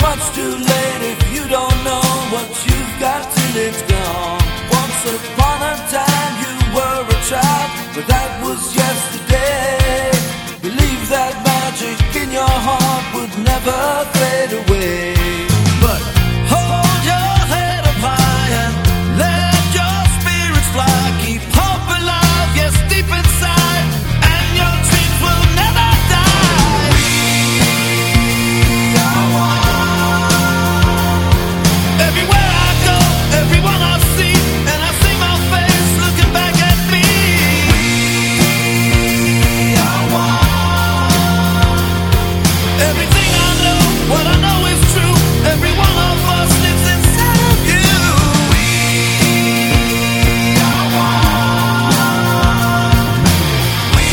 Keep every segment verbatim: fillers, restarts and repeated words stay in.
much too late if you don't know what you've got till it's gone. Once upon a time you were a child, but that was yesterday. Believe that magic in your heart would never fade away. But hold your head up high and let your spirits fly. Keep hope alive, yes, deep inside, and your dreams will never die. We are one. Everywhere I go, everyone I see, and I see my face looking back at me. We are one. Everything I know, what I know is true. Every one of us lives inside of you. We are one. We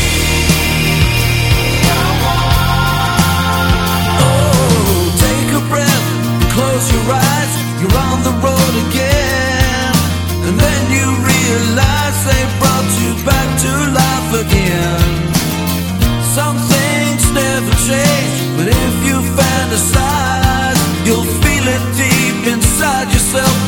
are one. Oh, take a breath, close your eyes. You're on the road again, and then you realize they brought you back to life again. Some things never change, but if you fantasize, you'll feel it deep inside yourself.